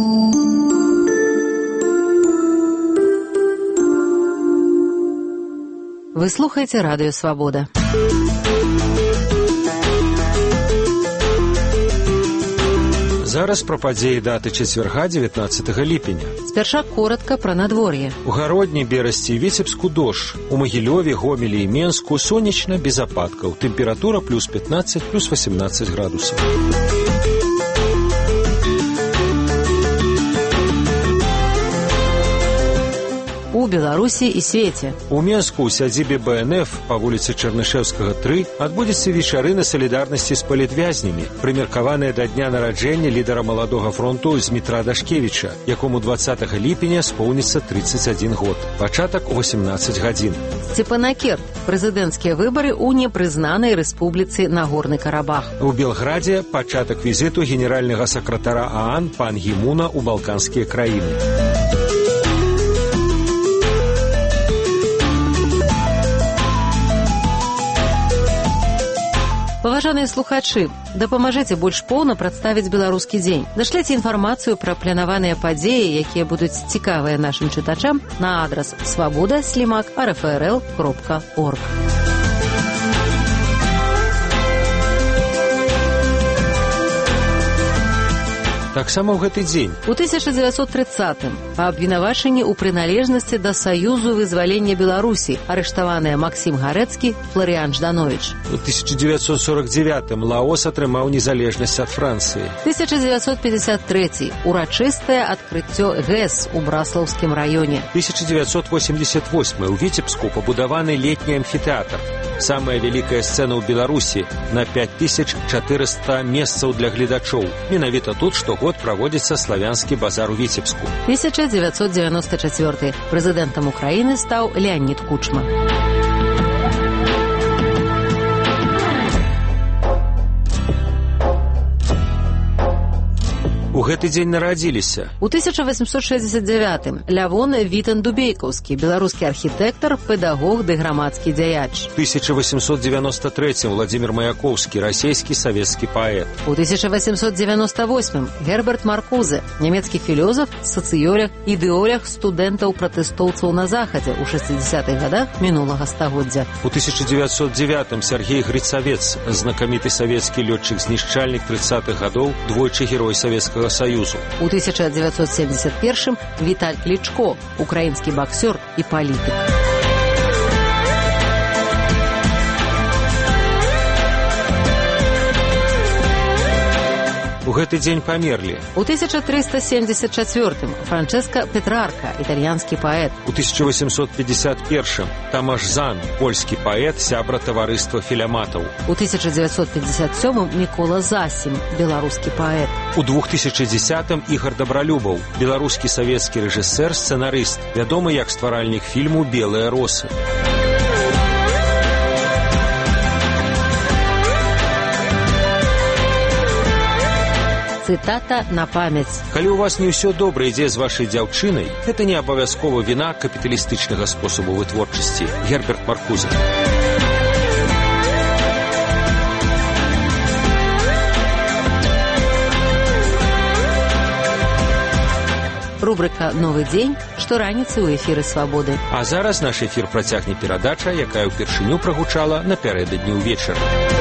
Вы слухаете Радио Свобода. Зараз пра падзеі даты чацвярга 19 ліпеня. Спярша коротка пра надвор'е. У Гародні, Берасці і Віцебску дождж. У Магілёве, Гомелі і Менску сонечна, без ападкаў. Тэмпература плюс 15, плюс 18 градусаў. У Беларусі і свеце. У Менску ў сядзібе БНФ па вуліцы Чарнышэўскага 3 адбудзецца вечарына салідарнасці з палітвязнямі, прымеркаваная да дня нараджэння лідара Маладога фронту Змітра Дашкевіча, якому 20 ліпеня споўніцца 31 год. Пачатак у 18 гадзін. Сцепанакерт. Прэзідэнцкія выбары ў непрызнанай рэспубліцы Нагорны Карабах. У Белградзе пачатак візіту генеральнага сакратара ААН Пан Гі Муна ў балканскія краіны. Паважаныя слухачы, дапамажыце больш поўна прадставіць беларускі дзень. Дашліце інфармацыю пра планаваныя падзеі, якія будуць цікавыя нашым чытачам на адрас svoboda@rfrl.org. Таксама ў гэты дзень. У 1930-м па абвінавачанні ў прыналежнасці да Саюзу вызвалення Беларусі арыштаваныя Максім Гарэцкі, Фларыян Жданович. У 1949-м Лаос атрымаў незалежнасць ад Францыі. 1953 урачыстае адкрыццё ГЭС у Браслаўскім раёне. 1988 у Віцебску пабудаваны летні амфітэатр. Самая вялікая сцэна ў Беларусі на 5400 месцаў для гледачоў. Менавіта тут штогод праводзіцца славянскі базар у Віцебску. 1994 прэзідэнтам Украіны стаў Леанід Кучма. У гэты дзень нарадзіліся. У 1869-м Лявон Вітан-Дубейкаўскі, беларускі архітэктар, педагог ды грамадскі дзяяч. У 1893-м Владзімір Маяковскі, расійскі савецкі паэт. У 1898-м Герберт Маркузе, нямецкі філёзаф, сацыёлог, ідэолог студэнтаў-пратэстоўцаў на захадзе ў 60-х гадах мінулага стагоддзя. У 1909-м Сергей Грицавец, знакаміты савецкі лётчык-знішчальнік 30-х гадоў, двойчы герой Савецкага Саюзу. У 1971-м Віталь Клічко, украінскі баксёр і палітык. У гэты дзень памерлі. У 1374-м Франчэска Петрарка, італьянскі паэт. У 1851-м Тамаш Зан, польскі паэт, сябра таварыства філяматаў. У 1957-м Мікола Засім, беларускі паэт. У 2010-м Ігар Дабралюбаў, беларускі савецкі рэжысэр, сцэнарыст, вядомы як стваральнік фільму «Белыя росы». Цытата на памяць. Калі ў вас не ўсё добра ідзе з вашай дзяўчынай, гэта не абавязкова віна капіталістычнага спосабу вытворчасці. Герберт Маркузе. Рубрика «Новы дзень» штораніцы ў эфіры «Свабоды». А зараз наш эфір працягне перадача, якая ўпершыню прагучала напярэдадні ўвечары.